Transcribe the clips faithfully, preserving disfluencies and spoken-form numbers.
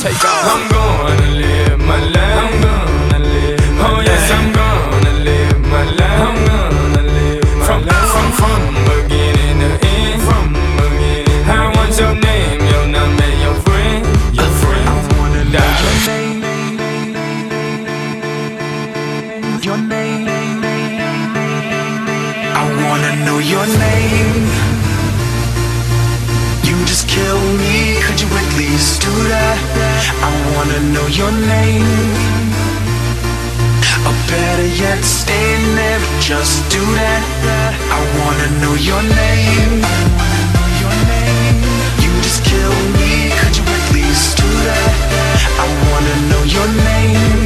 Take off. I'm gonna live my life. I'm gonna live my life. Oh yes, I'm gonna live my life. I'm gonna live my from, life. From, from beginning to end. From beginning. I want your name, your number, your friend, your friend. I wanna know die. your name, your name. I wanna know your name. You just killed me, could you at least do that? I wanna know your name. Or better yet, stay there, just do that. I wanna know your name. You just killed me, could you at least do that? I wanna know your name.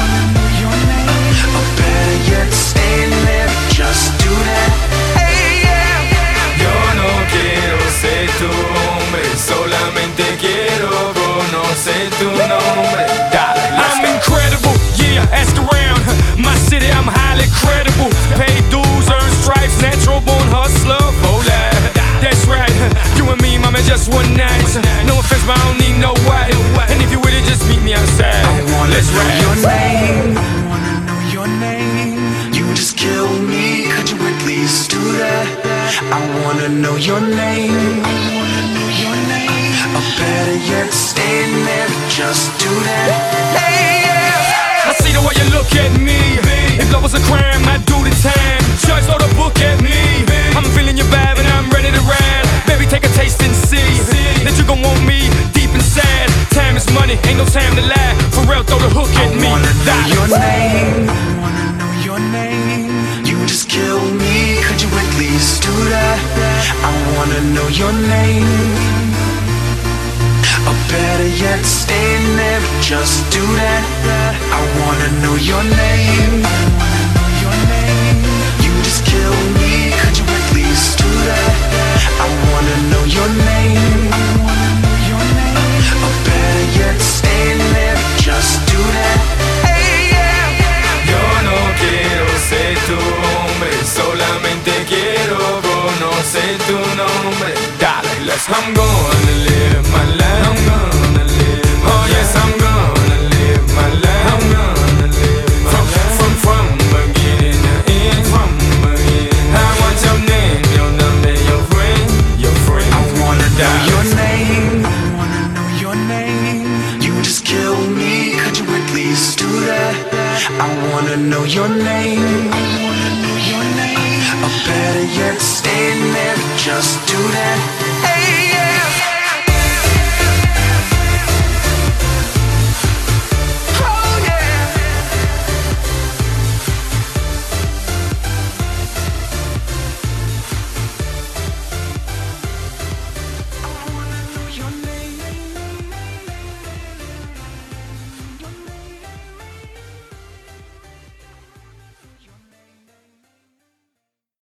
Or better yet, stay there, just do that. Hey, yeah. Yo no quiero ser tu hombre, solamente quiero conocer tu nombre. Dale, I'm incredible, yeah, ask around. My city, I'm highly credible. Pay dues, earn stripes, natural born hustler. Hola, that's right. You and me, mama, just one night. No offense, but I don't need no wife. And if you with it, just meet me outside. I wanna Let's know ride. your name. I wanna know your name. You just killed me, could you at least do that? I wanna know your name. I wanna know your name. Or better yet, stay there, just do that. Hey, yeah. I see the way you look at me. If love was a crime, I'd do the time. Judge, throw the book at me. I'm feeling your vibe and I'm ready to ride. Baby, take a taste and see that you gon' want me deep inside. Time is money, ain't no time to lie. For real, throw the hook at me. I wanna know Die. your name. I wanna know your name. You just killed me, could you at least do that? I wanna know your name. Or better yet, stay there, just do that. I wanna know your name. You just killed me, could you at least do that? I wanna know your name. Or better yet, stay there, just do that. Hey, yeah. Yo no quiero ser tu hombre, solamente quiero conocer tu nombre. Dale, let's. I'm gonna live my life. I'm gonna live. Oh yes, I'm gonna live my life. I'm gonna live from from from beginning to end. From beginning. I want your name, your number, your friend, your friend. I wanna know Die. your name. I wanna know your name. You just killed me, could you at least do that? I wanna know your name. I wanna know your name. Or better yet, stay there, just do that.